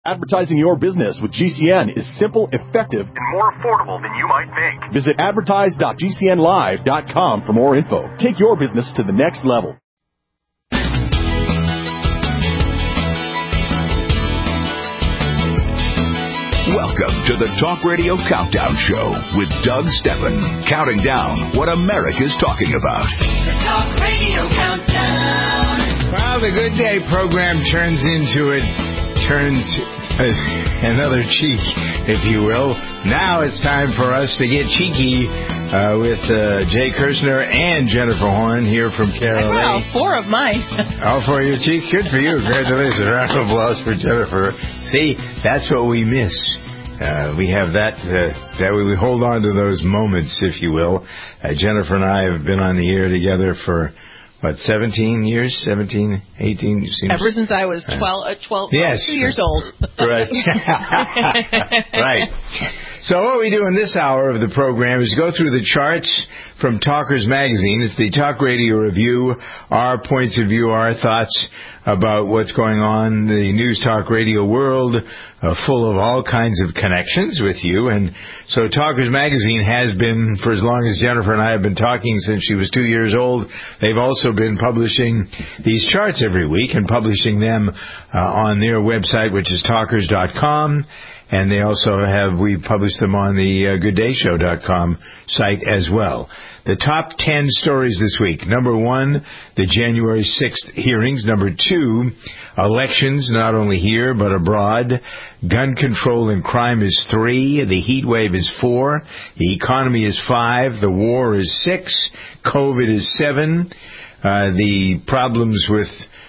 Advertising your business with GCN is simple, effective, and more affordable than you might think. Visit advertise.gcnlive.com for more info. Take your business to the next level. Welcome to the Talk Radio Countdown Show with Doug Steffen, counting down what America's talking about. The Talk Radio Countdown. Well, the Good Day program turns another cheek, if you will. Now it's time for us to get cheeky with Jay Kirshner and Jennifer Horn here from KRLA. Well, 4 of mine. All 4 of your cheeks. Good for you. Congratulations. Round of applause for Jennifer. See, that's what we miss. We have that way we hold on to those moments, if you will. Jennifer and I have been on the air together for 17 years? 17, 18? Ever since I was 12 yes. 2 years old. Right. Right. So what we do in this hour of the program is go through the charts from Talkers Magazine. It's the Talk Radio Review, our points of view, our thoughts about what's going on in the News Talk Radio world, full of all kinds of connections with you. And so Talkers Magazine has been, for as long as Jennifer and I have been talking, since she was 2 years old. They've also been publishing these charts every week and publishing them on their website, which is talkers.com. And they also we published them on the GoodDayShow.com site as well. The top 10 stories this week. Number 1, the January 6th hearings. Number 2, elections, not only here but abroad. Gun control and crime is 3. The heat wave is 4. The economy is 5. The war is 6. COVID is 7. The problems with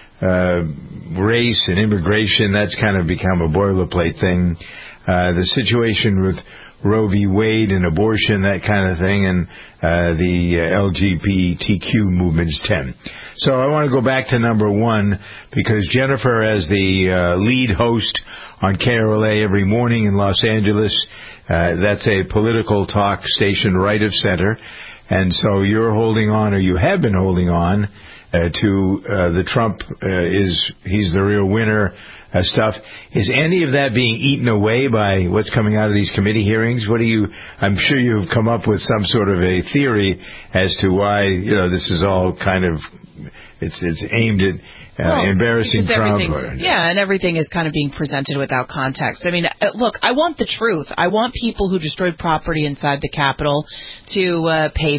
race and immigration, that's kind of become a boilerplate thing. The situation with Roe v. Wade and abortion, that kind of thing, and the LGBTQ movement is 10. So I want to go back to number 1 because Jennifer, as the lead host on KRLA every morning in Los Angeles, that's a political talk station right of center, and so you're holding on, or you have been holding on, to the Trump he's the real winner stuff. Is any of that being eaten away by what's coming out of these committee hearings? I'm sure you've come up with some sort of a theory as to why, this is all kind of, it's aimed at embarrassing Trump. And everything is kind of being presented without context. I mean, look, I want the truth. I want people who destroyed property inside the Capitol to pay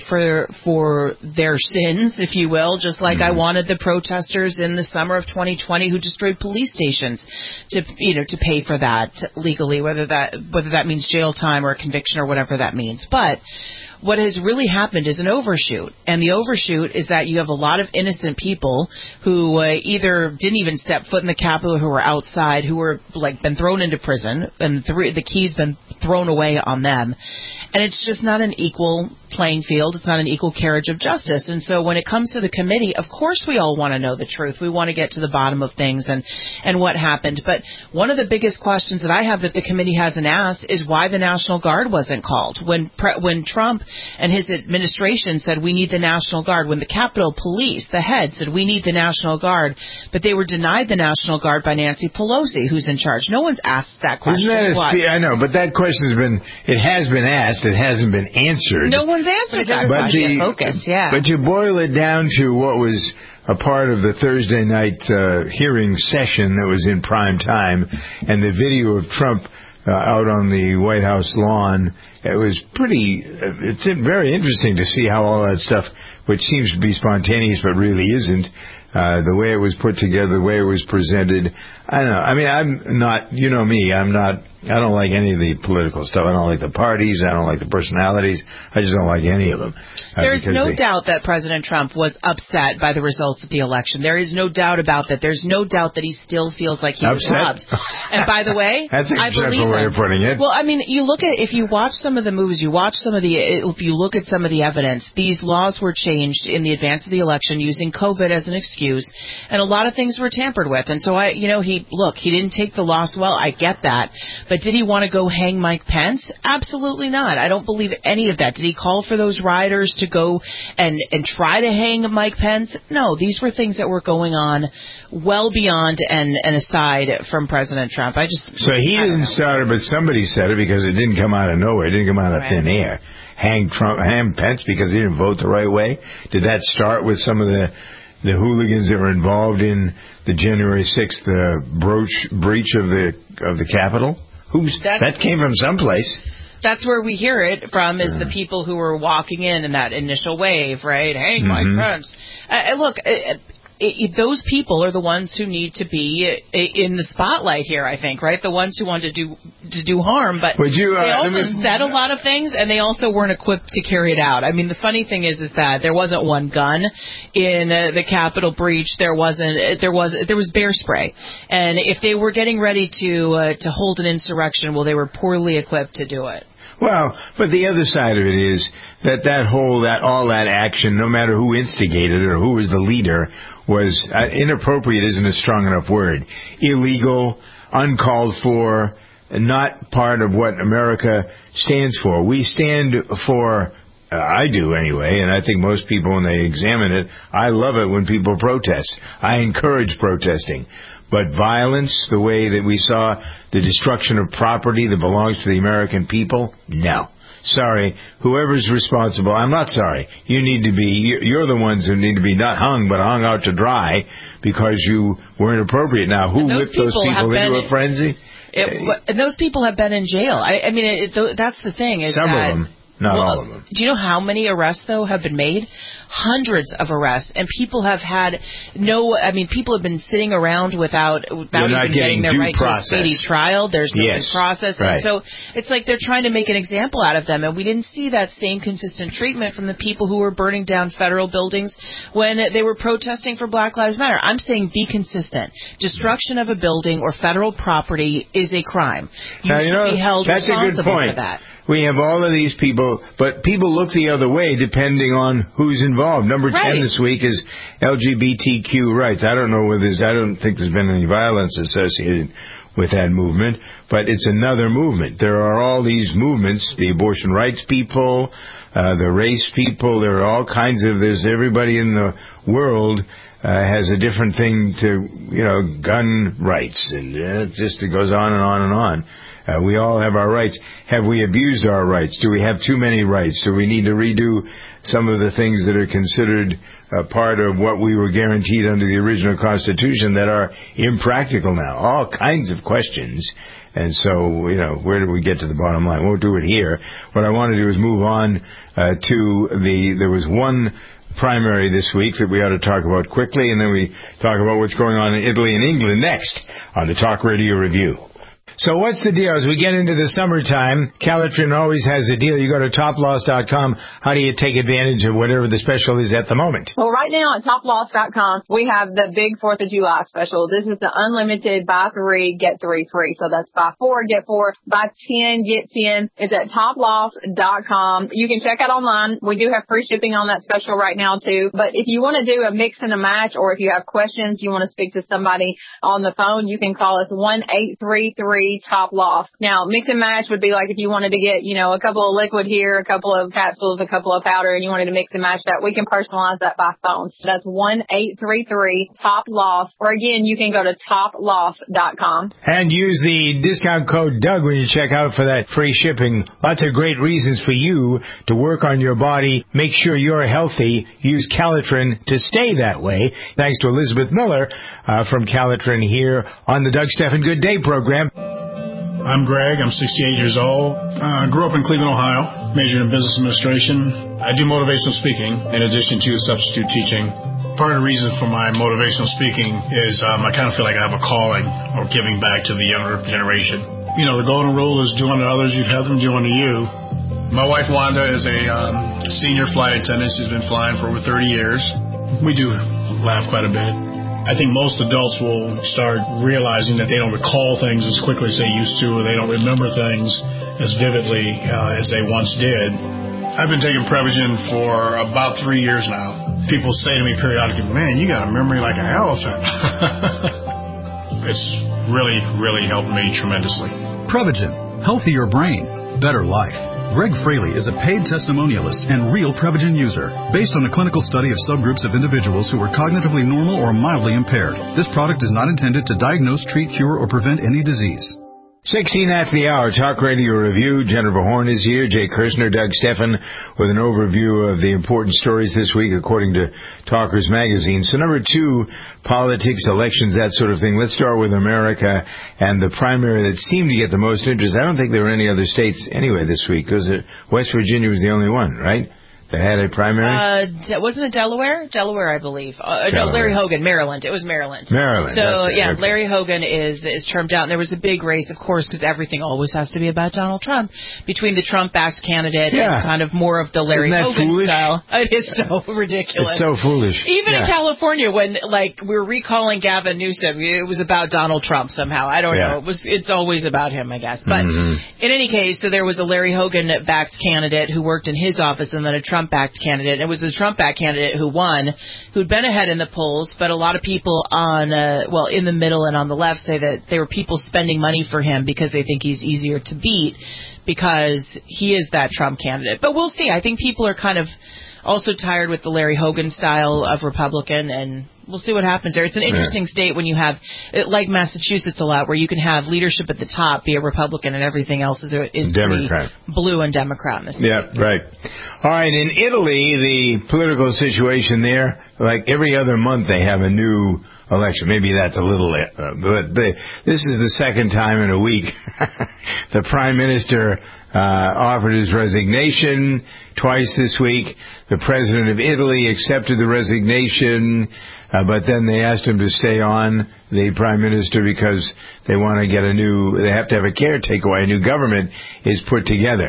for their sins, if you will, just like I wanted the protesters in the summer of 2020 who destroyed police stations to pay for that legally, whether that means jail time or a conviction or whatever that means. But what has really happened is an overshoot. And the overshoot is that you have a lot of innocent people who either didn't even step foot in the Capitol, who were outside, who were been thrown into prison, and the key's been thrown away on them. And it's just not an equal playing field. It's not an equal carriage of justice. And so when it comes to the committee, of course we all want to know the truth. We want to get to the bottom of things and what happened. But one of the biggest questions that I have that the committee hasn't asked is why the National Guard wasn't called. When Trump and his administration said we need the National Guard, when the Capitol Police, the head, said we need the National Guard, but they were denied the National Guard by Nancy Pelosi, who's in charge. No one's asked that question. I know, but that question has been asked. It hasn't been answered. No one's answered that question. But you boil it down to what was a part of the Thursday night hearing session that was in prime time, and the video of Trump out on the White House lawn. It was it's very interesting to see how all that stuff, which seems to be spontaneous but really isn't, the way it was put together, the way it was presented. I don't know. I mean, I'm not, you know me, I don't like any of the political stuff. I don't like the parties. I don't like the personalities. I just don't like any of them. There's no doubt that President Trump was upset by the results of the election. There is no doubt about that. There's no doubt that he still feels like he was robbed. And by the way, that's a gentle way of putting it. Well, I mean, if you watch some of the movies, if you look at some of the evidence, these laws were changed in the advance of the election using COVID as an excuse, and a lot of things were tampered with. And so he didn't take the loss well. I get that. But But did he want to go hang Mike Pence? Absolutely not. I don't believe any of that. Did he call for those rioters to go and try to hang Mike Pence? No, these were things that were going on well beyond and aside from President Trump. So he didn't start it, but somebody said it because it didn't come out of nowhere. It didn't come out of thin air. Hang Pence because he didn't vote the right way? Did that start with some of the hooligans that were involved in the January 6th breach of the Capitol? That came from someplace. That's where we hear it from, is the people who were walking in that initial wave, right? Hang Mike Pence. Look, those people are the ones who need to be in the spotlight here, I think, right? The ones who want to do harm, but they also said a lot of things, and they also weren't equipped to carry it out. I mean, the funny thing is that there wasn't one gun in the Capitol breach. There was bear spray, and if they were getting ready to hold an insurrection, well, they were poorly equipped to do it. Well, but the other side of it is all that action, no matter who instigated it or who was the leader, was inappropriate isn't a strong enough word. Illegal, uncalled for, not part of what America stands for. We stand for, I do anyway, and I think most people when they examine it, I love it when people protest. I encourage protesting. But violence, the way that we saw the destruction of property that belongs to the American people, no. Sorry, whoever's responsible, I'm not sorry. You're the ones who need to be not hung, but hung out to dry because you weren't appropriate. Now, who whipped those people into a frenzy? And those people have been in jail. I mean, that's the thing. Some of them. Not all of them. Do you know how many arrests, though, have been made? Hundreds of arrests. And people have people have been sitting around without even getting their right to a speedy trial. There's no due process. Right. And so it's like they're trying to make an example out of them. And we didn't see that same consistent treatment from the people who were burning down federal buildings when they were protesting for Black Lives Matter. I'm saying be consistent. Destruction of a building or federal property is a crime. You should be held responsible for that. We have all of these people, but people look the other way depending on who's involved. Number 10 this week is LGBTQ rights. I don't think there's been any violence associated with that movement, but it's another movement. There are all these movements, the abortion rights people, the race people, there are all kinds of, there's everybody in the world has a different thing to, gun rights, and it goes on and on and on. We all have our rights. Have we abused our rights? Do we have too many rights? Do we need to redo some of the things that are considered part of what we were guaranteed under the original Constitution that are impractical now? All kinds of questions. And so, where do we get to the bottom line? Won't do it here. What I want to do is move on there was one primary this week that we ought to talk about quickly, and then we talk about what's going on in Italy and England next on the Talk Radio Review. So what's the deal? As we get into the summertime, Calitrin always has a deal. You go to toploss.com. How do you take advantage of whatever the special is at the moment? Well, right now at toploss.com, we have the big 4th of July special. This is the unlimited buy 3, get 3 free. So that's buy 4, get 4, buy 10, get 10. It's at toploss.com. You can check out online. We do have free shipping on that special right now, too. But if you want to do a mix and a match, or if you have questions, you want to speak to somebody on the phone, you can call us 1-833 Top Loss. Now, mix and match would be like if you wanted to get, a couple of liquid here, a couple of capsules, a couple of powder, and you wanted to mix and match that. We can personalize that by phone. So that's 1-833 Top Loss. Or again, you can go to toploss.com. And use the discount code Doug when you check out for that free shipping. Lots of great reasons for you to work on your body. Make sure you're healthy. Use Calitrin to stay that way. Thanks to Elizabeth Miller from Calitrin here on the Doug Stephan Good Day program. I'm Greg. I'm 68 years old. I grew up in Cleveland, Ohio, majored in business administration. I do motivational speaking in addition to substitute teaching. Part of the reason for my motivational speaking is I kind of feel like I have a calling or giving back to the younger generation. The golden rule is do unto others, you'd have them do unto you. My wife, Wanda, is a senior flight attendant. She's been flying for over 30 years. We do laugh quite a bit. I think most adults will start realizing that they don't recall things as quickly as they used to, or they don't remember things as vividly as they once did. I've been taking Prevagen for about 3 years now. People say to me periodically, man, you got a memory like an elephant. It's really, really helped me tremendously. Prevagen, healthier brain, better life. Greg Fraley is a paid testimonialist and real Prevagen user. Based on a clinical study of subgroups of individuals who were cognitively normal or mildly impaired, this product is not intended to diagnose, treat, cure, or prevent any disease. 16 after the hour, Talk Radio Review. Jennifer Horn is here. Jay Kirshner, Doug Steffen with an overview of the important stories this week according to Talkers Magazine. So number 2, politics, elections, that sort of thing. Let's start with America and the primary that seemed to get the most interest. I don't think there were any other states anyway this week because West Virginia was the only one, right? They had a primary? Wasn't it Delaware? Delaware, I believe. No, Larry Hogan, Maryland. It was Maryland. Maryland. So, yeah, okay. Larry Hogan is termed out. And there was a big race, of course, because everything always has to be about Donald Trump, between the Trump-backed candidate and kind of more of the Larry Hogan foolish? Style. It is so ridiculous. It's so foolish. Even in California, when, we were recalling Gavin Newsom, it was about Donald Trump somehow. I don't know. It's always about him, I guess. But in any case, so there was a Larry Hogan-backed candidate who worked in his office and then a Trump-backed candidate. It was the Trump-backed candidate who won, who'd been ahead in the polls, but a lot of people in the middle and on the left say that there were people spending money for him because they think he's easier to beat because he is that Trump candidate. But we'll see. I think people are kind of also tired with the Larry Hogan style of Republican, and we'll see what happens there. It's an interesting state when you have, like Massachusetts a lot, where you can have leadership at the top be a Republican and everything else is Democrat. Blue and Democrat in the state. Yeah, right. All right, in Italy, the political situation there, like every other month they have a new election. Maybe that's a little, but this is the second time in a week. The Prime Minister offered his resignation twice this week. The President of Italy accepted the resignation, but then they asked him to stay on, the Prime Minister, because they want to get they have to have a caretaker while a new government is put together.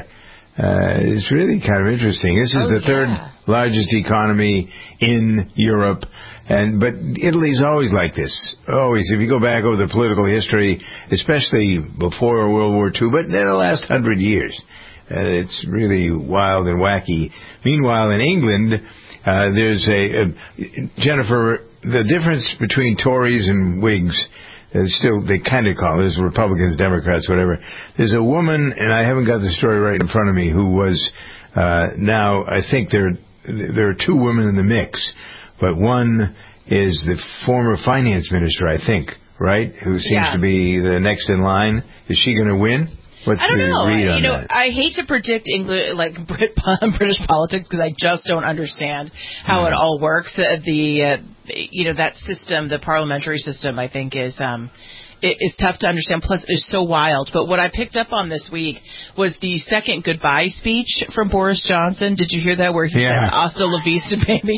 It's really kind of interesting. This is the third largest economy in Europe. But Italy's always like this. Always. If you go back over the political history, especially before World War II, but in the last 100 years, it's really wild and wacky. Meanwhile, in England, there's Jennifer, the difference between Tories and Whigs, they kind of call it, there's Republicans, Democrats, whatever. There's a woman, and I haven't got the story right in front of me, who was, now I think there are 2 women in the mix. But one is the former finance minister, I think, right? Who seems to be the next in line. Is she going to win? What's I don't the know. read on that? I hate to predict British politics because I just don't understand how it all works. That system, the parliamentary system, I think is tough to understand. Plus, it's so wild. But what I picked up on this week was the second goodbye speech from Boris Johnson. Did you hear that? Where he said, "Hasta la vista, baby."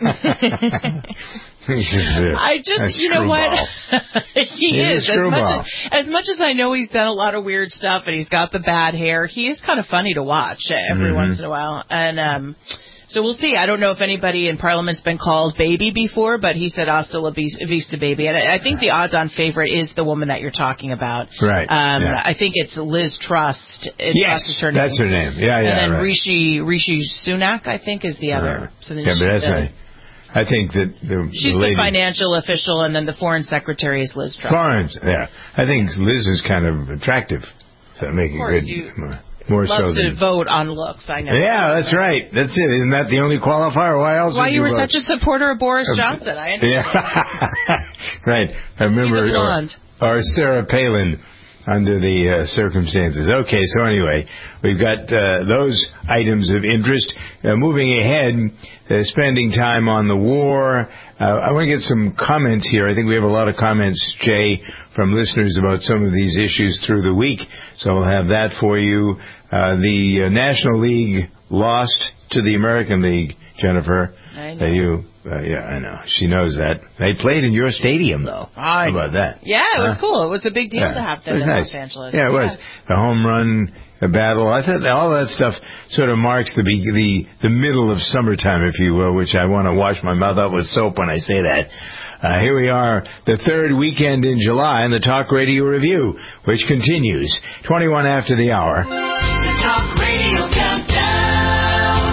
I just, you know what? He is. As much as I know he's done a lot of weird stuff and he's got the bad hair, he is kind of funny to watch every once in a while. And so we'll see. I don't know if anybody in Parliament's been called baby before, but he said hasta la vista, baby. And I think the odds-on favorite is the woman that you're talking about. Right. I think it's Liz Truss. Yes, Truss is her name. that's her name. Yeah, and then right. Rishi Sunak, I think, is the other. So then but that's right. I think that she's the financial official, and then the foreign secretary is Liz Truss. I think Liz is kind of attractive. So making good. More Loves so to vote on looks, I know. Yeah, that's right. That's it. Isn't that the only qualifier? Why else? Why would you were vote? such a supporter of Boris Johnson? I understand. Yeah, right. I remember or Sarah Palin under the circumstances. Okay, so anyway, we've got those items of interest. Moving ahead, spending time on the war. I want to get some comments here. I think we have a lot of comments, Jay, from listeners about some of these issues through the week. So I'll have that for you. The National League lost to the American League, Jennifer. I know. I know. She knows that. They played in your stadium, though. How about that? Yeah, it was cool. It was a big deal to have them in nice. Los Angeles. Yeah, it was. The home run battle. I thought all that stuff sort of marks the middle of summertime, if you will, which I want to wash my mouth out with soap when I say that. Here we are, the third weekend in July, in the Talk Radio Review, which continues 21 after the hour. The Talk Radio Countdown.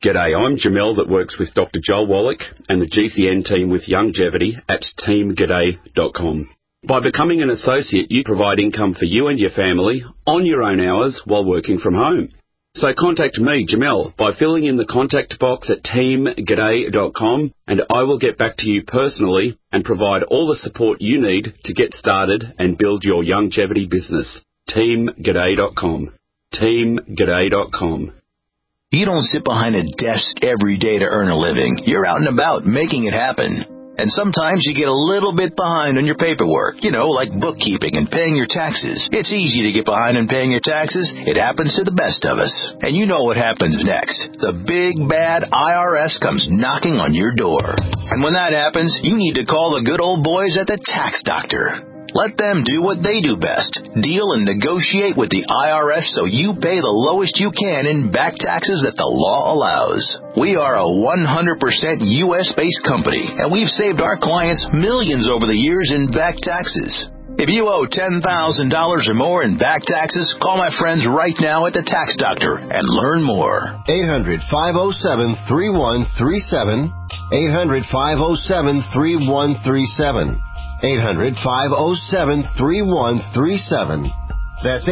G'day, I'm Jamel that works with Dr. Joel Wallach and the GCN team with Longevity at teamg'day.com. By becoming an associate, you provide income for you and your family on your own hours while working from home. So contact me, Jamel, by filling in the contact box at teamg'day.com, and I will get back to you personally and provide all the support you need to get started and build your longevity business. teamg'day.com. teamg'day.com. You don't sit behind a desk every day to earn a living. You're out and about making it happen. And sometimes you get a little bit behind on your paperwork, like bookkeeping and paying your taxes. It's easy to get behind on paying your taxes. It happens to the best of us. And you know what happens next. The big, bad IRS comes knocking on your door. And when that happens, you need to call the good old boys at the Tax Doctor. Let them do what they do best. Deal and negotiate with the IRS so you pay the lowest you can in back taxes that the law allows. We are a 100% U.S.-based company, and we've saved our clients millions over the years in back taxes. If you owe $10,000 or more in back taxes, call my friends right now at the Tax Doctor and learn more. 800-507-3137. 800-507-3137. 800-507-3137. That's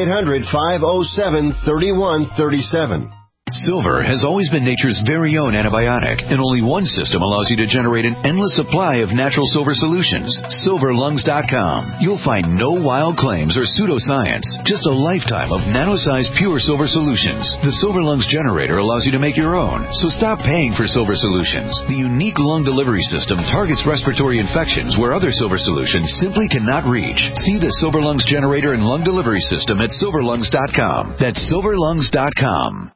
800-507-3137. Silver has always been nature's very own antibiotic, and only one system allows you to generate an endless supply of natural silver solutions. SilverLungs.com. You'll find no wild claims or pseudoscience, just a lifetime of nano-sized pure silver solutions. The Silver Lungs generator allows you to make your own, so stop paying for silver solutions. The unique lung delivery system targets respiratory infections where other silver solutions simply cannot reach. See the Silver Lungs generator and lung delivery system at SilverLungs.com. That's SilverLungs.com.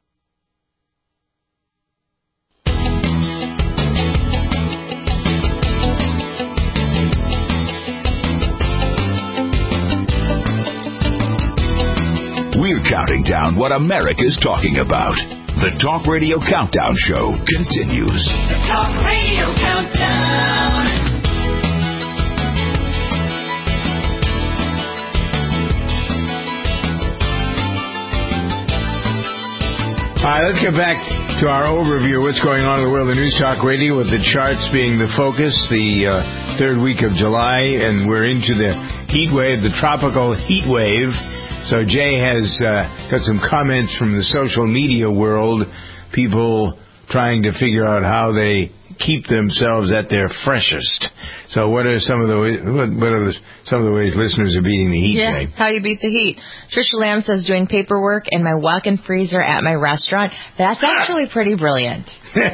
We're counting down what America's talking about. The Talk Radio Countdown Show continues. The Talk Radio Countdown. All right, let's get back to our overview of what's going on in the world of News Talk Radio, with the charts being the focus, the third week of July, and we're into the heat wave, the tropical heat wave. So Jay has got some comments from the social media world, people trying to figure out how they keep themselves at their freshest. So what are some of the ways listeners are beating the heat? Yeah, how you beat the heat. Trisha Lamb says doing paperwork in my walk-in freezer at my restaurant. That's actually pretty brilliant.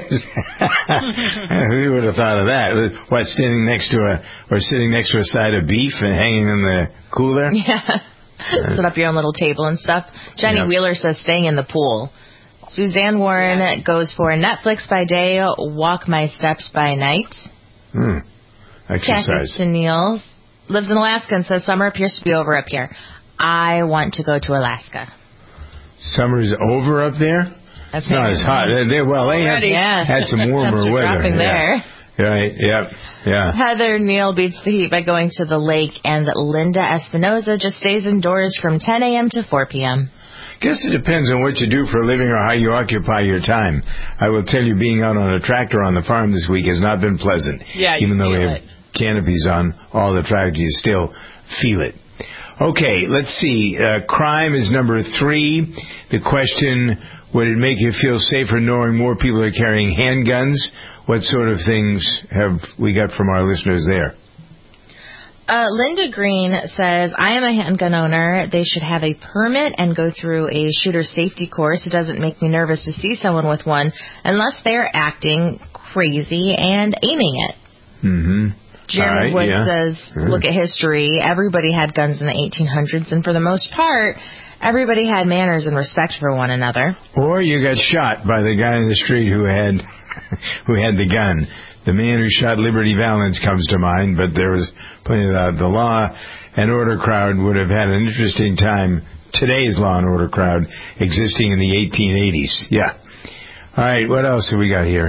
Who would have thought of that? What, sitting next to a side of beef and hanging in the cooler? Yeah. Set up your own little table and stuff. Jenny Wheeler says staying in the pool. Suzanne Warren goes for Netflix by day, walk my steps by night. Exercise. Kathy Neal lives in Alaska and says summer appears to be over up here. I want to go to Alaska. Summer's over up there? That's not as hot. They had some warmer weather. Dropping there. Right, yeah. Heather Neal beats the heat by going to the lake, and Linda Espinoza just stays indoors from 10 a.m. to 4 p.m. Guess it depends on what you do for a living or how you occupy your time. I will tell you, being out on a tractor on the farm this week has not been pleasant. Yeah, even though we have canopies on all the tractors, you still feel it. Okay, let's see. Crime is number 3. The question, would it make you feel safer knowing more people are carrying handguns? What sort of things have we got from our listeners there? Linda Green says, I am a handgun owner. They should have a permit and go through a shooter safety course. It doesn't make me nervous to see someone with one unless they're acting crazy and aiming it. Mm-hmm. Jeremy Wood says, look at history. Everybody had guns in the 1800s, and for the most part, everybody had manners and respect for one another. Or you got shot by the guy in the street who had the gun. The man who shot Liberty Valance comes to mind, but there was plenty of that. The law and order crowd would have had an interesting time, today's law and order crowd, existing in the 1880s. Yeah. All right, what else have we got here?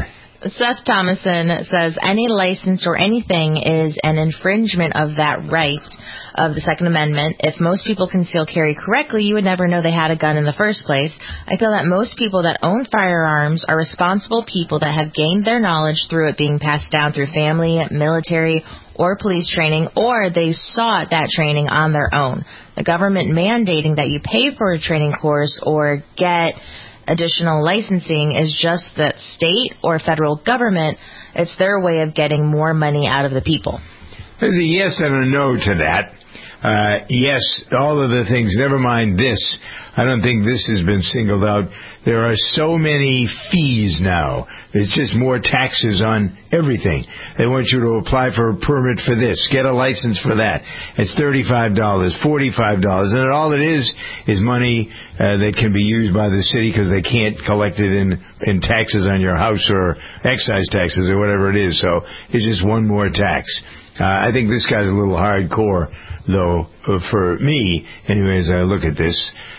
Seth Thomason says any license or anything is an infringement of that right of the Second Amendment. If most people conceal carry correctly, you would never know they had a gun in the first place. I feel that most people that own firearms are responsible people that have gained their knowledge through it being passed down through family, military, or police training, or they sought that training on their own. The government mandating that you pay for a training course or get additional licensing is just the state or federal government. It's their way of getting more money out of the people. There's a yes and a no to that. Yes, all of the things, never mind this. I don't think this has been singled out. There are so many fees now. It's just more taxes on everything. They want you to apply for a permit for this, get a license for that. It's $35, $45, and all it is money that can be used by the city because they can't collect it in taxes on your house or excise taxes or whatever it is. So it's just one more tax. I think this guy's a little hardcore, though, for me, anyway, as I look at this.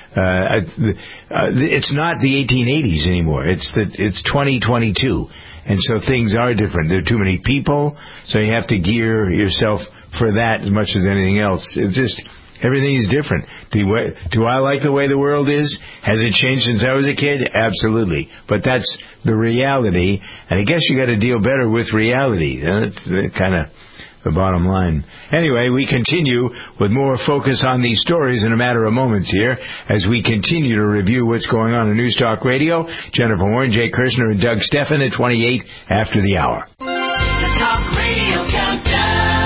It's not the 1880s anymore. It's 2022. And so things are different. There are too many people, so you have to gear yourself for that as much as anything else. It's just, everything is different. Do I like the way the world is? Has it changed since I was a kid? Absolutely. But that's the reality, and I guess you got to deal better with reality. That's kind of the bottom line. Anyway, we continue with more focus on these stories in a matter of moments here as we continue to review what's going on in News Talk Radio. Jennifer Warren, Jay Kirshner, and Doug Steffen at 28 after the hour. The Talk Radio Countdown.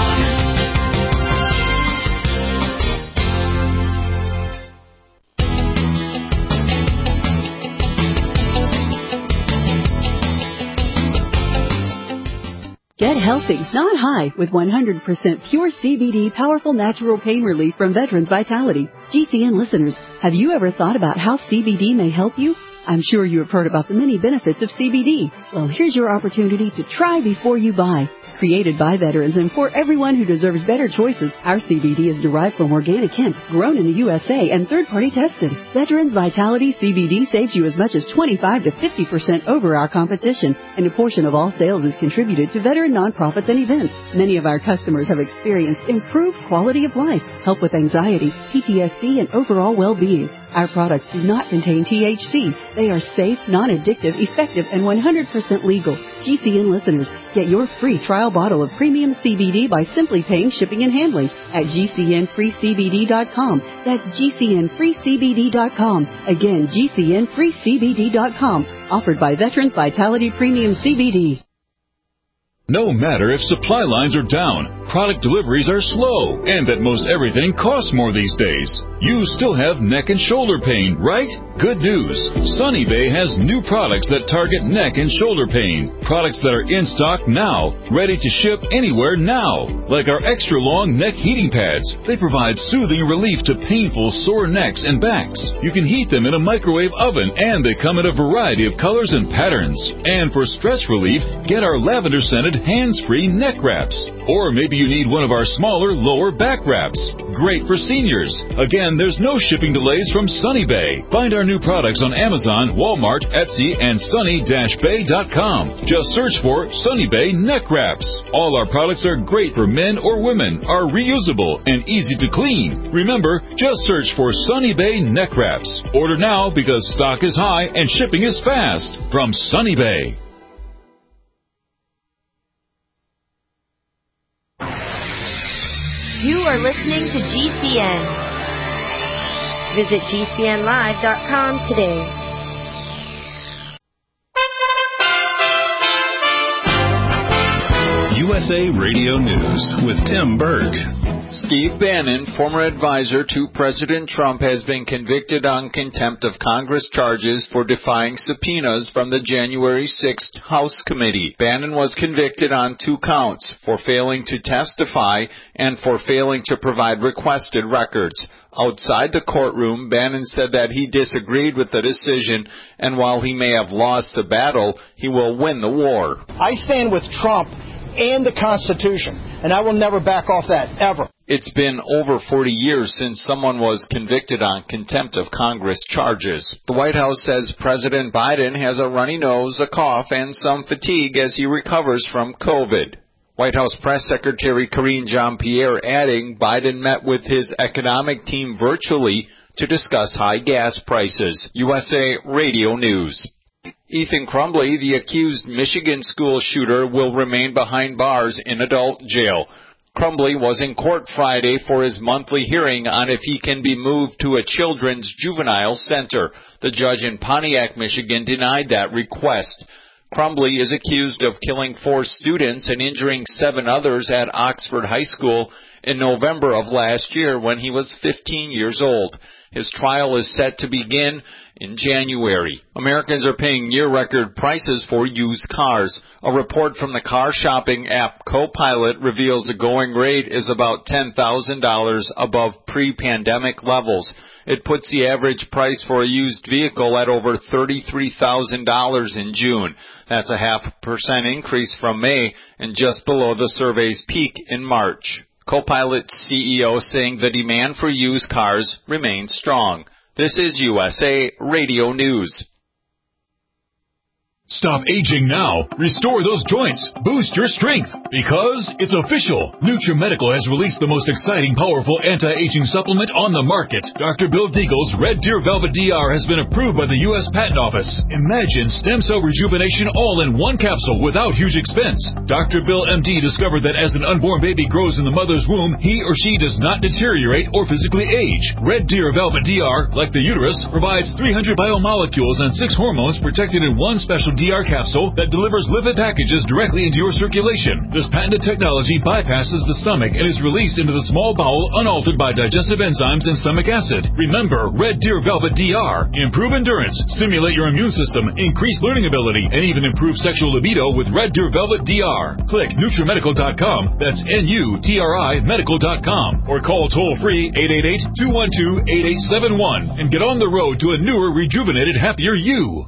Get healthy, not high, with 100% pure CBD powerful natural pain relief from Veterans Vitality. GCN listeners, have you ever thought about how CBD may help you? I'm sure you have heard about the many benefits of CBD. Well, here's your opportunity to try before you buy. Created by veterans and for everyone who deserves better choices, our CBD is derived from organic hemp, grown in the USA, and third-party tested. Veterans Vitality CBD saves you as much as 25 to 50% over our competition, and a portion of all sales is contributed to veteran nonprofits and events. Many of our customers have experienced improved quality of life, help with anxiety, PTSD, and overall well-being. Our products do not contain THC. They are safe, non-addictive, effective, and 100% legal. GCN listeners, get your free trial bottle of premium CBD by simply paying shipping and handling at GCNFreeCBD.com. That's GCNFreeCBD.com. Again, GCNFreeCBD.com. Offered by Veterans Vitality Premium CBD. No matter if supply lines are down, product deliveries are slow, and that most everything costs more these days, you still have neck and shoulder pain, right? Good news. Sunny Bay has new products that target neck and shoulder pain. Products that are in stock now, ready to ship anywhere now. Like our extra long neck heating pads. They provide soothing relief to painful sore necks and backs. You can heat them in a microwave oven, and they come in a variety of colors and patterns. And for stress relief, get our lavender scented hands-free neck wraps. Or maybe you need one of our smaller lower back wraps. Great for seniors. Again, there's no shipping delays from Sunny Bay. Find our new products on Amazon, Walmart, Etsy, and sunny-bay.com. Just search for Sunny Bay neck wraps. All our products are great for men or women, are reusable, and easy to clean. Remember, just search for Sunny Bay neck wraps. Order now because stock is high and shipping is fast. From Sunny Bay. You are listening to GCN. Visit GCNlive.com today. USA Radio News with Tim Berg. Steve Bannon, former advisor to President Trump, has been convicted on contempt of Congress charges for defying subpoenas from the January 6th House Committee. Bannon was convicted on 2 counts, for failing to testify and for failing to provide requested records. Outside the courtroom, Bannon said that he disagreed with the decision, and while he may have lost the battle, he will win the war. I stand with Trump and the Constitution, and I will never back off that, ever. It's been over 40 years since someone was convicted on contempt of Congress charges. The White House says President Biden has a runny nose, a cough, and some fatigue as he recovers from COVID. White House Press Secretary Karine Jean-Pierre adding Biden met with his economic team virtually to discuss high gas prices. USA Radio News. Ethan Crumbley, the accused Michigan school shooter, will remain behind bars in adult jail. Crumbley was in court Friday for his monthly hearing on if he can be moved to a children's juvenile center. The judge in Pontiac, Michigan, denied that request. Crumbley is accused of killing 4 students and injuring 7 others at Oxford High School in November of last year when he was 15 years old. His trial is set to begin in January. Americans are paying near-record prices for used cars. A report from the car shopping app Copilot reveals the going rate is about $10,000 above pre-pandemic levels. It puts the average price for a used vehicle at over $33,000 in June. That's a 0.5% increase from May and just below the survey's peak in March. Copilot's CEO saying the demand for used cars remains strong. This is USA Radio News. Stop aging now. Restore those joints. Boost your strength. Because it's official. NutriMedical has released the most exciting, powerful anti-aging supplement on the market. Dr. Bill Deagle's Red Deer Velvet DR has been approved by the U.S. Patent Office. Imagine stem cell rejuvenation all in one capsule without huge expense. Dr. Bill MD discovered that as an unborn baby grows in the mother's womb, he or she does not deteriorate or physically age. Red Deer Velvet DR, like the uterus, provides 300 biomolecules and 6 hormones protected in one special DR capsule that delivers lipid packages directly into your circulation. This patented technology bypasses the stomach and is released into the small bowel unaltered by digestive enzymes and stomach acid. Remember, Red Deer Velvet DR. Improve endurance, stimulate your immune system, increase learning ability, and even improve sexual libido with Red Deer Velvet DR. Click NutriMedical.com, that's NUTRI Medical.com, or call toll-free 888-212-8871 and get on the road to a newer, rejuvenated, happier you.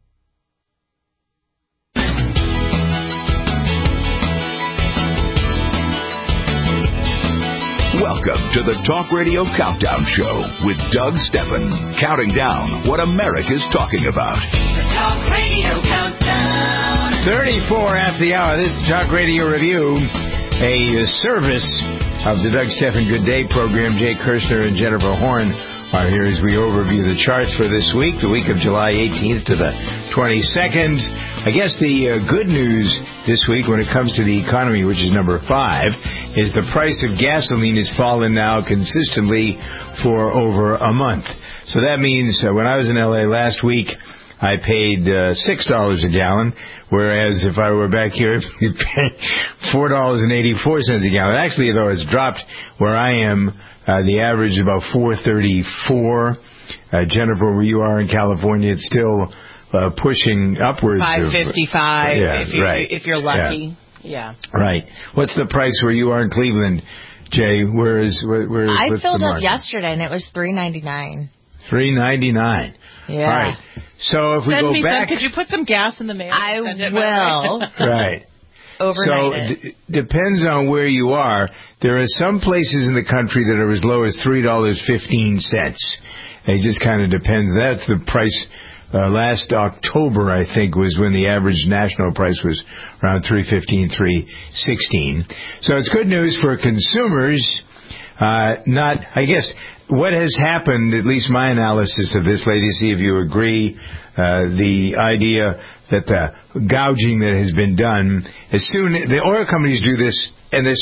Welcome to the Talk Radio Countdown Show with Doug Steppen, counting down what America's talking about. The Talk Radio Countdown. 34 after the hour. This is Talk Radio Review, a service of the Doug Steppen Good Day program. Jay Kirshner and Jennifer Horn are here as we overview the charts for this week, the week of July 18th to the 22nd. I guess the good news this week when it comes to the economy, which is number 5, is the price of gasoline has fallen now consistently for over a month. So that means when I was in L.A. last week, I paid $6 a gallon, whereas if I were back here, you'd pay $4.84 a gallon. Actually, though, it's dropped where I am. The average is about $4.34. Jennifer, where you are in California, it's still pushing upwards. $5.55 if you're lucky. Yeah. Right. What's the price where you are in Cleveland, Jay? What's I filled the up market? yesterday and it was $3.99. $3.99. Yeah. All right. So if we Send go me back, could you put some gas in the mail? I will. Right. Overnight. So depends on where you are. There are some places in the country that are as low as $3.15. It just kind of depends. That's the price. Last October, I think, was when the average national price was around $3.15, $3.16. So it's good news for consumers. I guess what has happened, at least my analysis of this, ladies, see if you agree, the idea that the gouging that has been done, the oil companies do this, and what's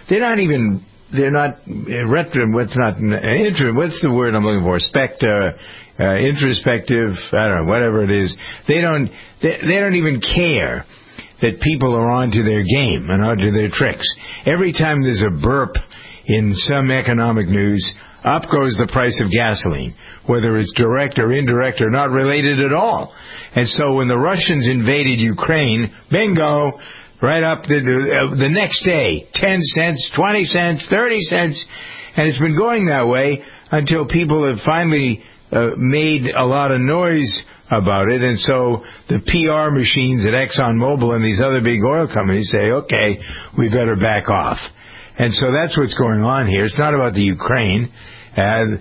the word I'm looking for? Introspective, I don't know, whatever it is. They don't even care that people are onto their game and onto their tricks. Every time there's a burp in some economic news, up goes the price of gasoline, whether it's direct or indirect or not related at all. And so when the Russians invaded Ukraine, bingo, right up the next day, 10 cents, 20 cents, 30 cents, and it's been going that way until people have finally made a lot of noise about it, and so the PR machines at ExxonMobil and these other big oil companies say, okay, we better back off. And so that's what's going on here. It's not about the Ukraine. In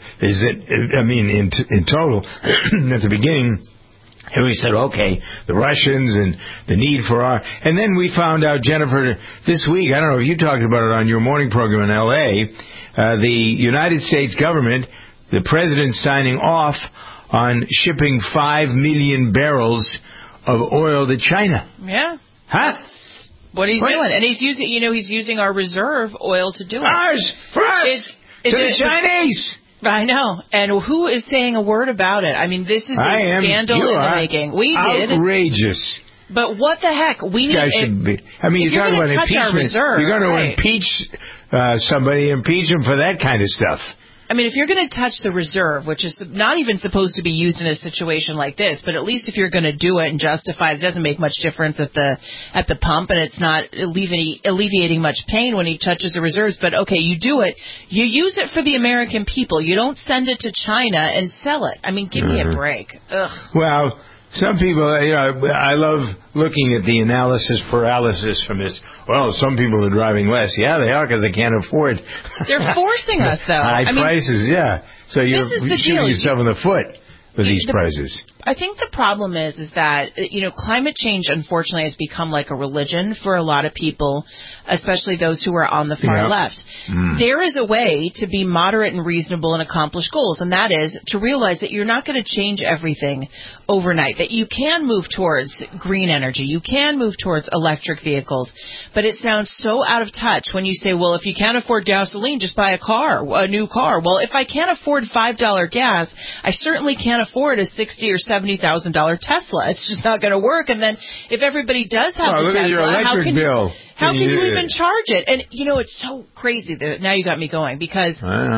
total, at the beginning, and we said, okay, the Russians and the need for our... And then we found out, Jennifer, this week, I don't know if you talked about it on your morning program in L.A., the United States government, the president's signing off on shipping 5 million barrels of oil to China. Yeah. Huh? What he's doing. And he's using our reserve oil to do it. Ours! For us! To the Chinese! I know. And who is saying a word about it? I mean, this is a scandal in the making. We did. Outrageous. But what the heck? You're talking about impeachment. You're going to impeach somebody, impeach them for that kind of stuff. I mean, if you're going to touch the reserve, which is not even supposed to be used in a situation like this, but at least if you're going to do it and justify it, it doesn't make much difference at the pump, and it's not alleviating much pain when he touches the reserves. But okay, you do it. You use it for the American people. You don't send it to China and sell it. I mean, give me a break. Ugh. Well, some people, I love looking at the analysis paralysis from this. Well, some people are driving less. Yeah, they are because they can't afford. They're forcing us, though. High prices, yeah. So you're shooting yourself in the foot with these prices. I think the problem is that, climate change, unfortunately, has become like a religion for a lot of people, especially those who are on the far left. There is a way to be moderate and reasonable and accomplish goals, and that is to realize that you're not going to change everything overnight, that you can move towards green energy, you can move towards electric vehicles, but it sounds so out of touch when you say, well, if you can't afford gasoline, just buy a new car. Well, if I can't afford $5 gas, I certainly can't afford a $60,000 or $70,000 Tesla. It's just not going to work. And then if everybody does have a Tesla, how can you even charge it? And it's so crazy that now you got me going because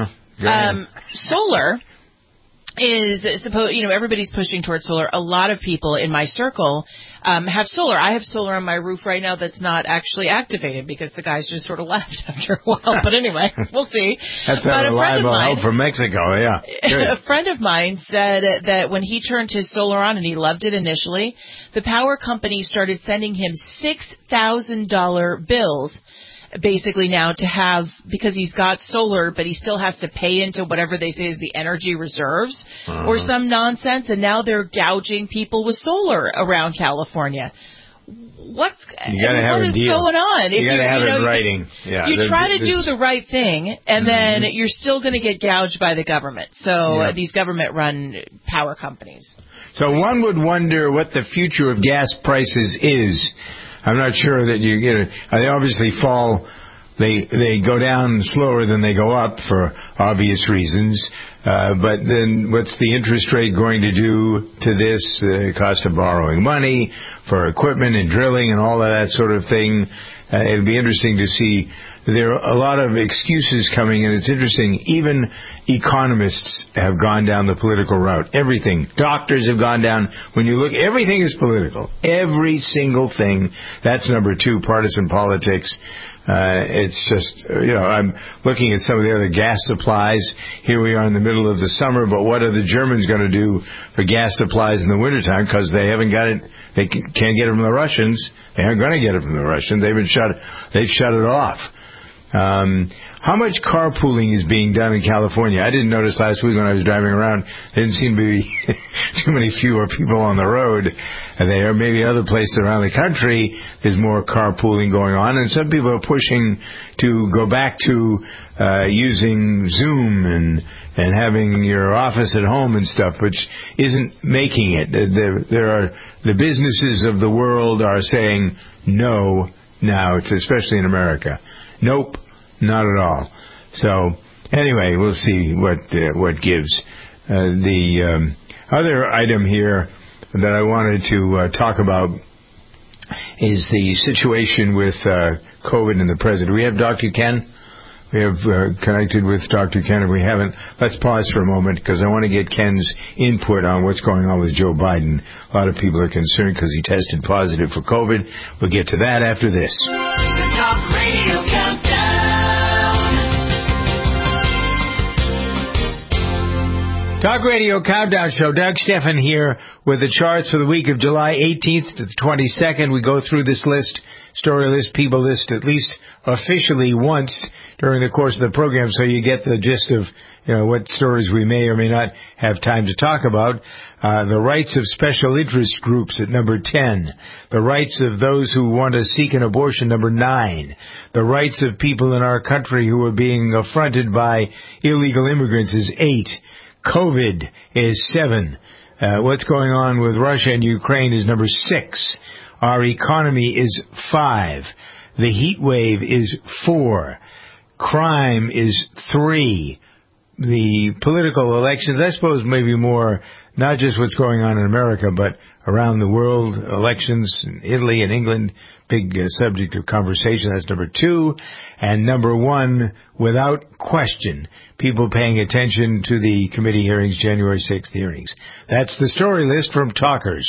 solar is supposed, everybody's pushing towards solar. A lot of people in my circle have solar. I have solar on my roof right now that's not actually activated because the guys just sort of left after a while. But anyway, we'll see. That's not reliable help from Mexico, yeah. A friend of mine said that when he turned his solar on, and he loved it initially, the power company started sending him $6,000 bills basically now to have, because he's got solar, but he still has to pay into whatever they say is the energy reserves or some nonsense, and now they're gouging people with solar around California. What is going on? You got to have it in writing. You try to do the right thing, and then you're still going to get gouged by the government. So these government-run power companies. So one would wonder what the future of gas prices is. I'm not sure that you get it. They obviously fall. They go down slower than they go up for obvious reasons. But then what's the interest rate going to do to this? The cost of borrowing money for equipment and drilling and all of that sort of thing. It'd be interesting to see. There are a lot of excuses coming, and it's interesting. Even economists have gone down the political route. Everything. Doctors have gone down. When you look, everything is political. Every single thing. That's number 2, partisan politics. It's just, I'm looking at some of the other gas supplies. Here we are in the middle of the summer, but what are the Germans going to do for gas supplies in the wintertime? Because they haven't got it. They can't get it from the Russians. They aren't going to get it from the Russians. They've shut it off. How much carpooling is being done in California? I didn't notice last week when I was driving around. There didn't seem to be too many fewer people on the road there. Maybe other places around the country there's more carpooling going on, and some people are pushing to go back to using Zoom and having your office at home and stuff, which isn't making it. The businesses of the world are saying no now, especially in America. Nope, not at all. So anyway, we'll see what gives. The other item here that I wanted to talk about is the situation with COVID and the president. Do we have Dr. Ken? We have connected with Dr. Ken. If we haven't, let's pause for a moment because I want to get Ken's input on what's going on with Joe Biden. A lot of people are concerned because he tested positive for COVID. We'll get to that after this. The Talk Radio Countdown. Talk Radio Countdown Show. Doug Stephan here with the charts for the week of July 18th to the 22nd. We go through this list, story list, people list, at least officially once during the course of the program, so you get the gist of what stories we may or may not have time to talk about. The rights of special interest groups at number 10. The rights of those who want to seek an abortion, number 9. The rights of people in our country who are being affronted by illegal immigrants is 8. COVID is 7. What's going on with Russia and Ukraine is number 6. Our economy is 5. The heat wave is 4. Crime is 3. The political elections, I suppose maybe more, not just what's going on in America, but around the world, elections in Italy and England, big subject of conversation. That's number 2. And number 1, without question, people paying attention to the committee hearings, January 6th hearings. That's the story list from Talkers.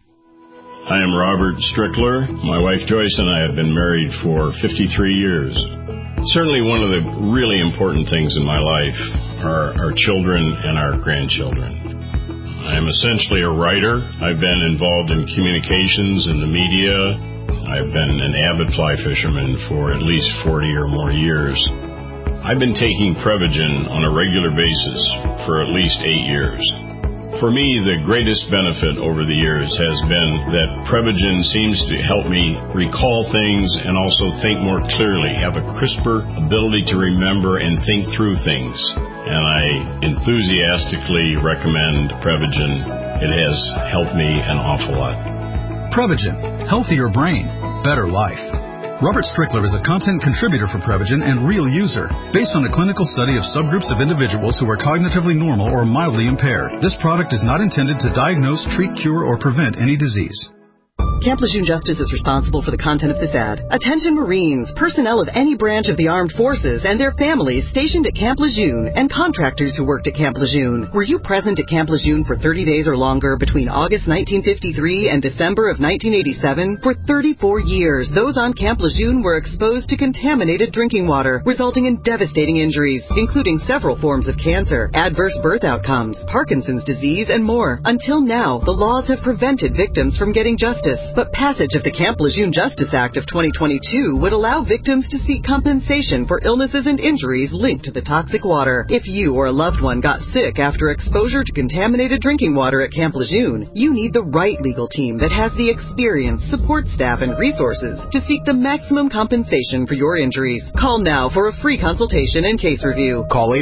I am Robert Strickler. My wife Joyce and I have been married for 53 years. Certainly one of the really important things in my life are our children and our grandchildren. I am essentially a writer. I've been involved in communications and the media. I've been an avid fly fisherman for at least 40 or more years. I've been taking Prevagen on a regular basis for at least 8 years. For me, the greatest benefit over the years has been that Prevagen seems to help me recall things and also think more clearly, have a crisper ability to remember and think through things. And I enthusiastically recommend Prevagen. It has helped me an awful lot. Prevagen. Healthier brain. Better life. Robert Strickler is a content contributor for Prevagen and real user. Based on a clinical study of subgroups of individuals who are cognitively normal or mildly impaired, this product is not intended to diagnose, treat, cure, or prevent any disease. Camp Lejeune Justice is responsible for the content of this ad. Attention Marines, personnel of any branch of the armed forces, and their families stationed at Camp Lejeune, and contractors who worked at Camp Lejeune. Were you present at Camp Lejeune for 30 days or longer between August 1953 and December of 1987? For 34 years, those on Camp Lejeune were exposed to contaminated drinking water, resulting in devastating injuries, including several forms of cancer, adverse birth outcomes, Parkinson's disease, and more. Until now, the laws have prevented victims from getting justice. But passage of the Camp Lejeune Justice Act of 2022 would allow victims to seek compensation for illnesses and injuries linked to the toxic water. If you or a loved one got sick after exposure to contaminated drinking water at Camp Lejeune, you need the right legal team that has the experience, support staff, and resources to seek the maximum compensation for your injuries. Call now for a free consultation and case review. Call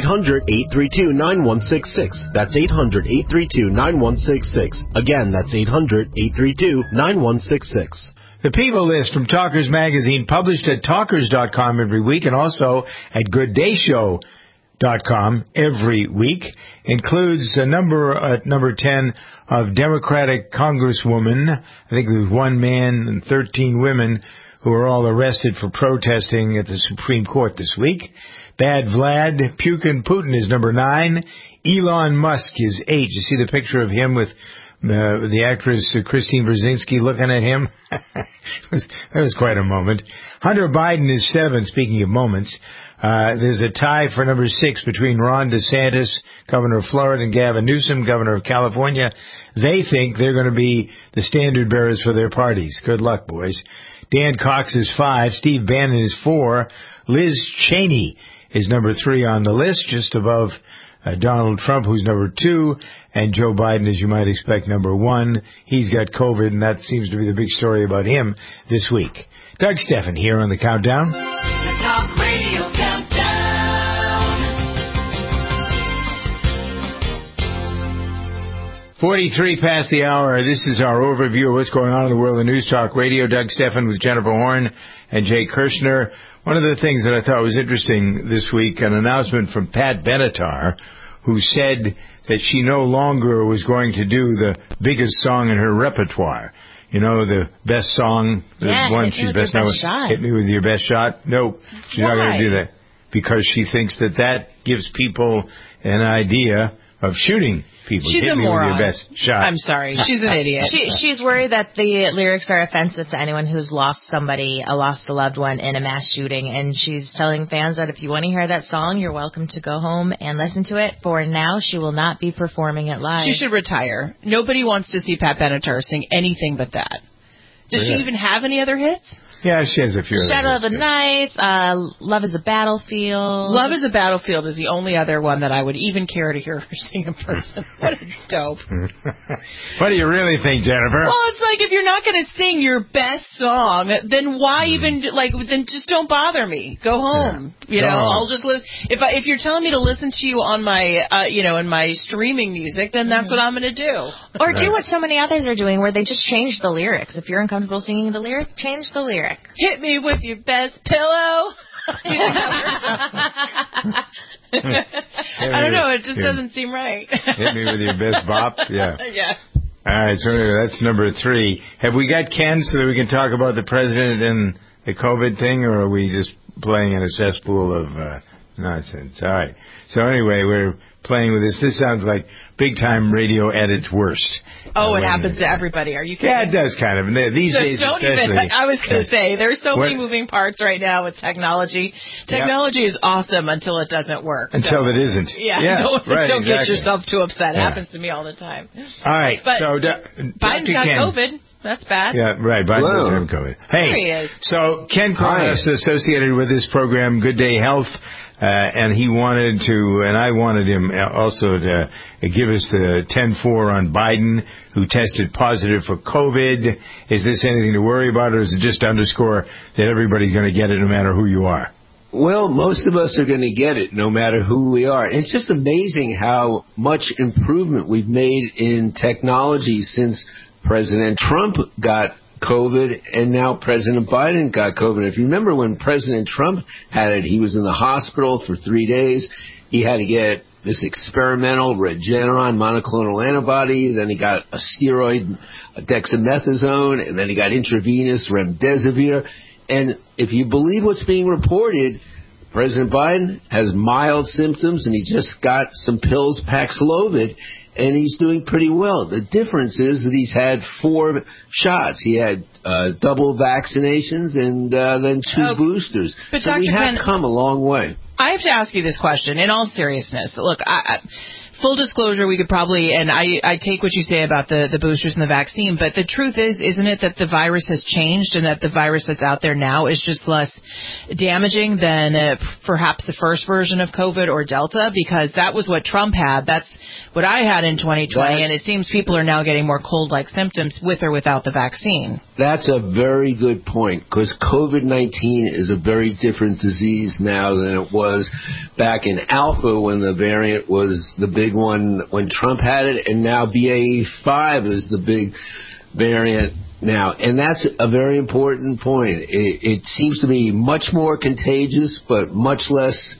800-832-9166. That's 800-832-9166. Again, that's 800-832-9166. The People List from Talkers Magazine, published at Talkers.com every week and also at GoodDayShow.com every week, includes a number at number 10 of Democratic Congresswomen. I think there was 1 man and 13 women who were all arrested for protesting at the Supreme Court this week. Bad Vlad Putin is number 9. Elon Musk is 8. You see the picture of him with the actress Christine Brzezinski looking at him? that was quite a moment. Hunter Biden is 7, speaking of moments. There's a tie for number 6 between Ron DeSantis, governor of Florida, and Gavin Newsom, governor of California. They think they're going to be the standard bearers for their parties. Good luck, boys. Dan Cox is 5. Steve Bannon is 4. Liz Cheney is number 3 on the list, just above Donald Trump, who's number 2, and Joe Biden, as you might expect, number 1. He's got COVID, and that seems to be the big story about him this week. Doug Stephan here on the Countdown. The Talk Radio Countdown. 43 past the hour. This is our overview of what's going on in the world of News Talk Radio. Doug Stephan with Jennifer Horn and Jay Kirshner. One of the things that I thought was interesting this week, an announcement from Pat Benatar, who said that she no longer was going to do the biggest song in her repertoire. You know, the best song, the one she's best known with. Hit me with your best shot. No, she's not going to do that because she thinks that gives people an idea, of shooting people. She's Hit a me moron. with your best shot. I'm sorry. She's an idiot. She's worried that the lyrics are offensive to anyone who's lost somebody, lost a loved one in a mass shooting. And she's telling fans that if you want to hear that song, you're welcome to go home and listen to it. For now, she will not be performing it live. She should retire. Nobody wants to see Pat Benatar sing anything but that. Does she even have any other hits? Yeah, she has a few. Shadow of the Night, Love is a Battlefield. Love is a Battlefield is the only other one that I would even care to hear her sing in person. What a dope. What do you really think, Jennifer? Well, it's like if you're not going to sing your best song, then why even, then just don't bother me. Go home. You know, I'll just listen. If you're telling me to listen to you on my, in my streaming music, then that's what I'm going to do. Or do what so many others are doing where they just change the lyrics. If you're uncomfortable singing the lyric, change the lyric. Hit me with your best pillow. I don't know. It just doesn't seem right. Hit me with your best bop. Yeah. Yeah. All right. So anyway, that's number 3. Have we got Ken so that we can talk about the president and the COVID thing, or are we just playing in a cesspool of nonsense? All right. So anyway, we're playing with this. This sounds like big time radio at its worst. Oh, it happens to everybody. Are you kidding? Yeah, it does kind of. These days, don't especially. even. I was going to say there's so many moving parts right now with technology. Technology is awesome until it doesn't work. Until it isn't. Yeah. Don't exactly. get yourself too upset. It Yeah. happens to me all the time. All right. But so Biden's got COVID. That's bad. Yeah, right. Biden doesn't have COVID. Hey, there he is. So Ken Cross, associated with this program, Good Day Health, and he wanted to, and I wanted him also to give us the 10-4 on Biden, who tested positive for COVID. Is this anything to worry about, or is it just to underscore that everybody's going to get it no matter who you are? Well, most of us are going to get it no matter who we are. It's just amazing how much improvement we've made in technology since President Trump got COVID, and now President Biden got COVID. If you remember when President Trump had it, he was in the hospital for 3 days. He had to get this experimental Regeneron monoclonal antibody. Then he got a steroid, dexamethasone, and then he got intravenous remdesivir. And if you believe what's being reported, President Biden has mild symptoms, and he just got some pills, Paxlovid, and he's doing pretty well. The difference is that he's had 4 shots. He had double vaccinations and then 2 boosters. But so Dr. we have Penn, come a long way. I have to ask you this question in all seriousness. Look, full disclosure, we could probably, and I take what you say about the boosters and the vaccine, but the truth is, isn't it that the virus has changed and that the virus that's out there now is just less damaging than perhaps the first version of COVID or Delta? Because that was what Trump had. That's what I had in 2020, and it seems people are now getting more cold-like symptoms with or without the vaccine. That's a very good point, because COVID-19 is a very different disease now than it was back in Alpha when the variant was the big one when Trump had it, and now BA.5 is the big variant now. And that's a very important point. It seems to be much more contagious, but much less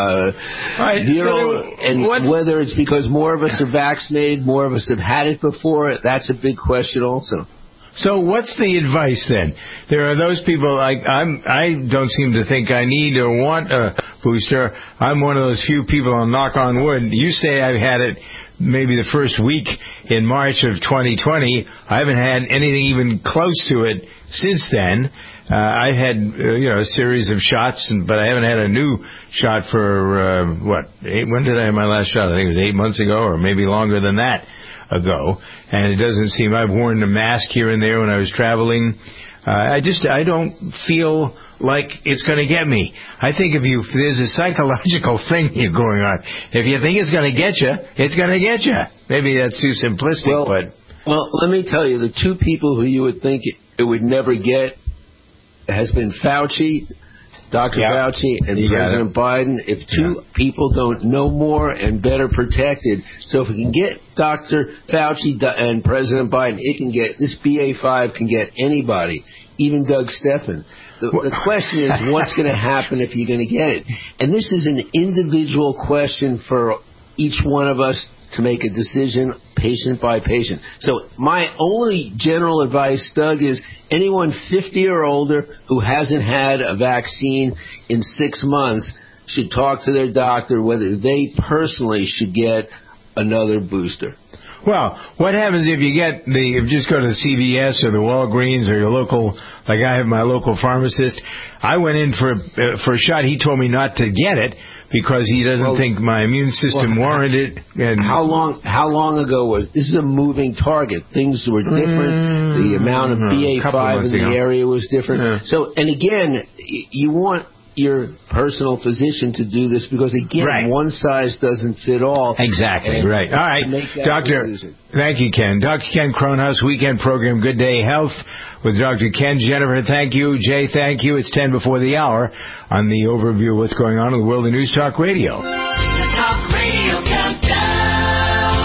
viral, and whether it's because more of us are vaccinated, more of us have had it before, that's a big question also. So what's the advice then? There are those people like I don't seem to think I need or want a booster. I'm one of those few people, I'll knock on wood. You say I've had it maybe the first week in March of 2020. I haven't had anything even close to it since then. I've had a series of shots, but I haven't had a new shot for when did I have my last shot? I think it was 8 months ago, or maybe longer than that ago. And it doesn't seem, I've worn a mask here and there when I was traveling. I don't feel like it's going to get me. I think if there's a psychological thing here going on. If you think it's going to get you, it's going to get you. Maybe that's too simplistic, but let me tell you, the 2 people who you would think it would never get has been Fauci, Dr. Fauci, and President Biden. If 2 people don't know more and better protected, so if we can get Dr. Fauci and President Biden, this BA.5 can get anybody, even Doug Stephan. The question is, what's going to happen if you're going to get it? And this is an individual question for each one of us to make a decision patient by patient. So my only general advice, Doug, is anyone 50 or older who hasn't had a vaccine in 6 months should talk to their doctor whether they personally should get another booster. Well, what happens if you get if you just go to the CVS or the Walgreens or your local, like I have my local pharmacist. I went in for a shot. He told me not to get it because he doesn't think my immune system warranted it. And how long ago was this? Is a moving target. Things were different. The amount of BA5 in the area was different. Yeah. So, and again, you want your personal physician to do this because, again, one size doesn't fit all. Exactly, right. All right, Doctor, thank you, Ken. Dr. Ken Kronhaus, weekend program, Good Day Health with Dr. Ken. Jennifer, thank you. Jay, thank you. It's 10 before the hour on the overview of what's going on in the world of News Talk Radio. The Talk Radio Countdown.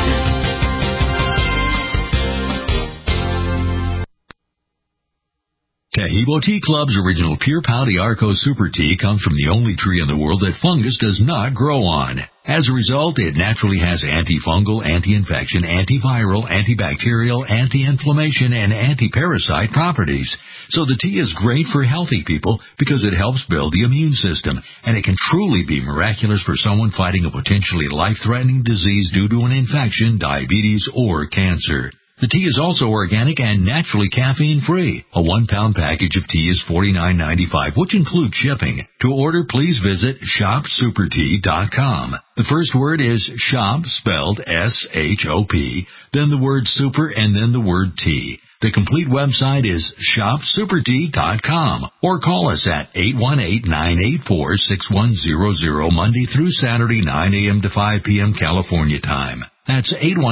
Tahibo Tea Club's original Pure Pau d'Arco Super Tea comes from the only tree in the world that fungus does not grow on. As a result, it naturally has antifungal, anti-infection, antiviral, antibacterial, anti-inflammation, and anti-parasite properties. So the tea is great for healthy people because it helps build the immune system, and it can truly be miraculous for someone fighting a potentially life-threatening disease due to an infection, diabetes, or cancer. The tea is also organic and naturally caffeine-free. A 1-pound package of tea is $49.95, which includes shipping. To order, please visit shopsupertea.com. The first word is shop, spelled S-H-O-P, then the word super, and then the word tea. The complete website is shopsupertea.com, or call us at 818-984-6100 Monday through Saturday, 9 a.m. to 5 p.m. California time. That's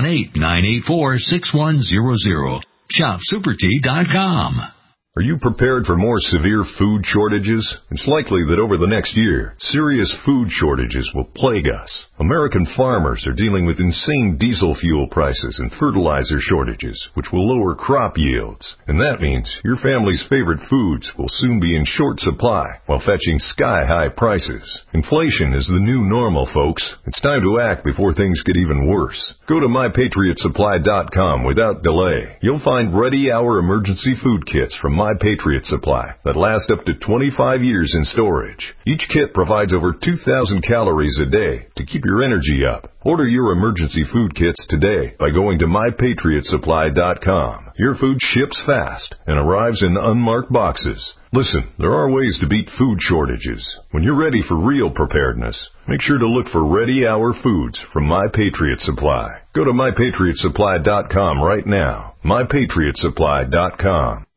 818-984-6100. ShopSuperTea.com. Are you prepared for more severe food shortages? It's likely that over the next year, serious food shortages will plague us. American farmers are dealing with insane diesel fuel prices and fertilizer shortages, which will lower crop yields. And that means your family's favorite foods will soon be in short supply while fetching sky-high prices. Inflation is the new normal, folks. It's time to act before things get even worse. Go to MyPatriotSupply.com without delay. You'll find ready-hour emergency food kits from My Patriot Supply that last up to 25 years in storage. Each kit provides over 2,000 calories a day to keep your energy up. Order your emergency food kits today by going to MyPatriotSupply.com. Your food ships fast and arrives in unmarked boxes. Listen, there are ways to beat food shortages. When you're ready for real preparedness, make sure to look for ready-hour foods from My Patriot Supply. Go to MyPatriotSupply.com right now. MyPatriotSupply.com.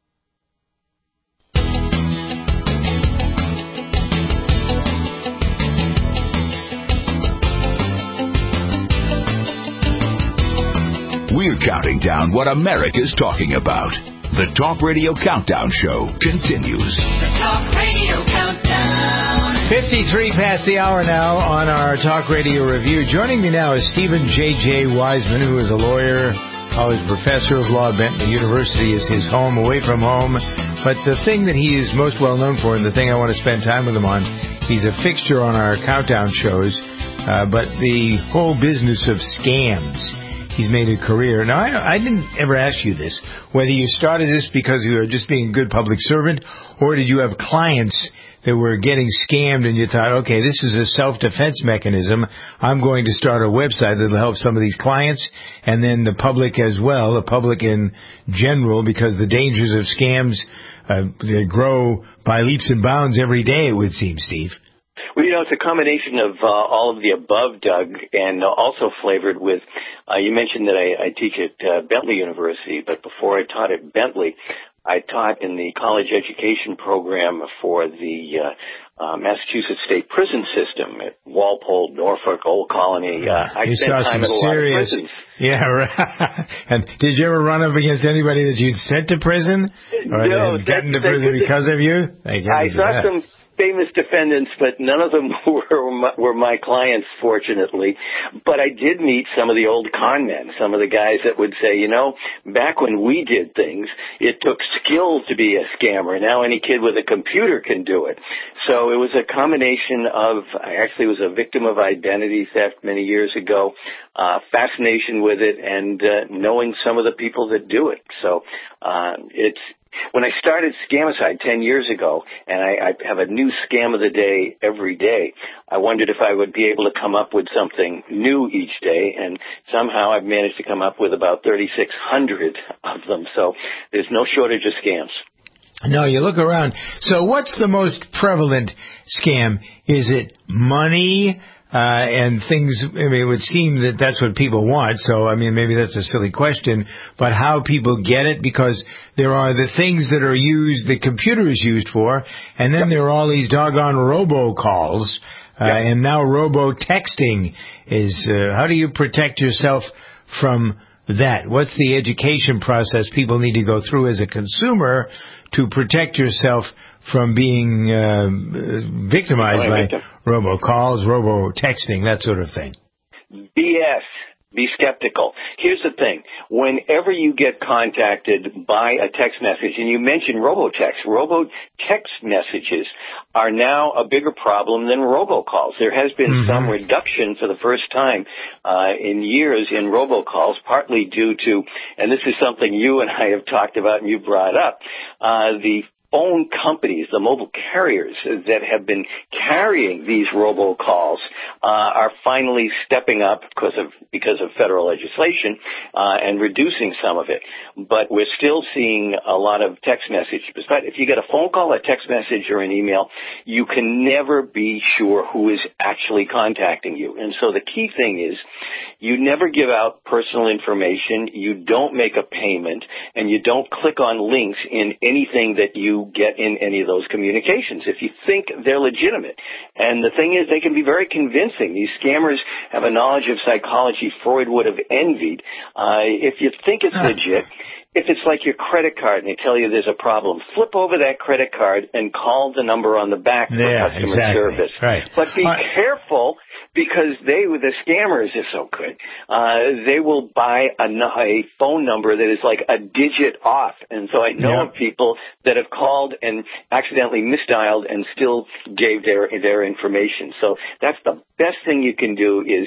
We're counting down what America's talking about. The Talk Radio Countdown Show continues. The Talk Radio Countdown. 53 past the hour now on our Talk Radio Review. Joining me now is Stephen J.J. Wiseman, who is a lawyer, college professor of law at Benton University, is his home, away from home. But the thing that he is most well known for, and the thing I want to spend time with him on, he's a fixture on our countdown shows, but the whole business of scams. He's made a career. Now, I didn't ever ask you this, whether you started this because you were just being a good public servant, or did you have clients that were getting scammed and you thought, okay, this is a self-defense mechanism. I'm going to start a website that will help some of these clients and then the public as well, the public in general, because the dangers of scams they grow by leaps and bounds every day, it would seem, Steve. Well, you know, it's a combination of all of the above, Doug, and also flavored with, you mentioned that I teach at Bentley University, but before I taught at Bentley, I taught in the college education program for the Massachusetts State Prison System at Walpole, Norfolk, Old Colony. I spent time at a lot of prisons. Yeah, right. And did you ever run up against anybody that you'd sent to prison? Or no, that got into prison because of you? I saw some famous defendants, but none of them were my clients, fortunately. But I did meet some of the old con men, some of the guys that would say, you know, back when we did things, it took skill to be a scammer. Now any kid with a computer can do it. So it was a combination of, I actually was a victim of identity theft many years ago, fascination with it, and knowing some of the people that do it. So When I started Scamicide 10 years ago, and I have a new scam of the day every day, I wondered if I would be able to come up with something new each day, and somehow I've managed to come up with about 3,600 of them. So there's no shortage of scams. No, you look around. So what's the most prevalent scam? Is it money? And things, I mean, it would seem that that's what people want. So, I mean, maybe that's a silly question, but how people get it, because there are the things that are used, the computer is used for, and then there are all these doggone robocalls, and now robo-texting is, how do you protect yourself from that? What's the education process people need to go through as a consumer to protect yourself from being victimized by robocalls, robo-texting, that sort of thing? BS. Be skeptical. Here's the thing. Whenever you get contacted by a text message, and you mentioned robo-text messages are now a bigger problem than robocalls. There has been some reduction for the first time in years in robocalls, partly due to, and this is something you and I have talked about and you brought up, the phone companies, the mobile carriers that have been carrying these robocalls are finally stepping up because of federal legislation and reducing some of it. But we're still seeing a lot of text messages. But if you get a phone call, a text message, or an email, you can never be sure who is actually contacting you. And so the key thing is you never give out personal information, you don't make a payment, and you don't click on links in anything that you get in any of those communications if you think they're legitimate. And the thing is, they can be very convincing. These scammers have a knowledge of psychology Freud would have envied. If you think it's legit, if it's like your credit card and they tell you there's a problem, flip over that credit card and call the number on the back for customer service. Right. But be careful, because the scammers are so good. They will buy a phone number that is like a digit off. And so I know of people that have called and accidentally misdialed and still gave their information. So that's the best thing you can do, is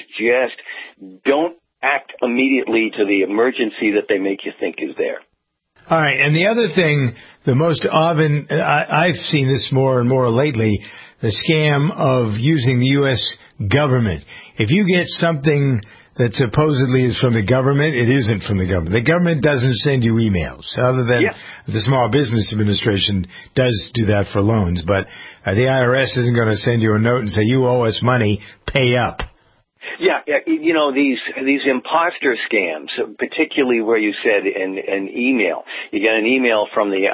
just don't act immediately to the emergency that they make you think is there. All right. And the other thing, the most often, I've seen this more and more lately, the scam of using the U.S. government. If you get something that supposedly is from the government, it isn't from the government. The government doesn't send you emails, other than the Small Business Administration does do that for loans. But the IRS isn't going to send you a note and say, you owe us money, pay up. Yeah, you know, these imposter scams, particularly where you said an email. You get an email from the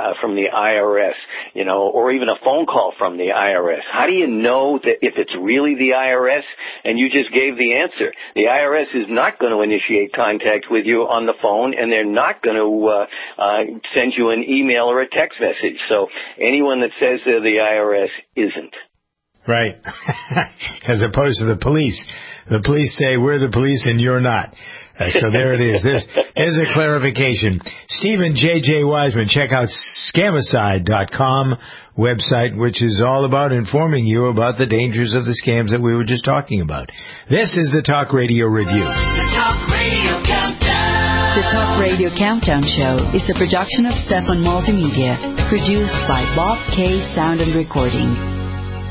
IRS, you know, or even a phone call from the IRS. How do you know that if it's really the IRS and you just gave the answer? The IRS is not going to initiate contact with you on the phone, and they're not going to send you an email or a text message. So anyone that says they're the IRS isn't. Right. As opposed to the police. The police say, we're the police and you're not. So there it is. There's a clarification. Stephen J.J. Wiseman, check out Scamicide.com website, which is all about informing you about the dangers of the scams that we were just talking about. This is the Talk Radio Review. The Talk Radio Countdown. The Talk Radio Countdown Show is a production of Stefan Multimedia, produced by Bob K. Sound and Recording.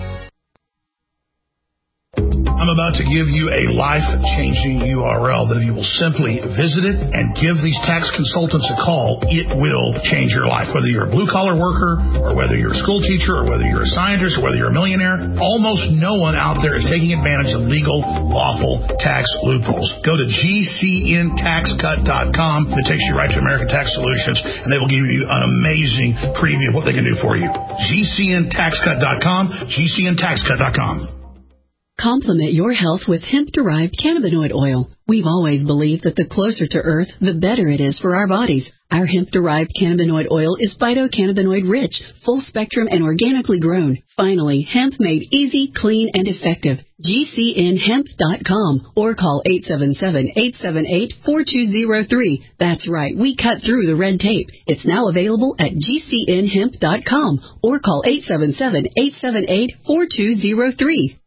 I'm about to give you a life-changing URL that if you will simply visit it and give these tax consultants a call, it will change your life. Whether you're a blue-collar worker, or whether you're a school teacher, or whether you're a scientist, or whether you're a millionaire, almost no one out there is taking advantage of legal, lawful tax loopholes. Go to GCNTaxCut.com. It takes you right to American Tax Solutions, and they will give you an amazing preview of what they can do for you. GCNTaxCut.com, GCNTaxCut.com. Complement your health with hemp-derived cannabinoid oil. We've always believed that the closer to Earth, the better it is for our bodies. Our hemp-derived cannabinoid oil is phytocannabinoid-rich, full-spectrum, and organically grown. Finally, hemp made easy, clean, and effective. GCNHemp.com or call 877-878-4203. That's right, we cut through the red tape. It's now available at GCNHemp.com or call 877-878-4203.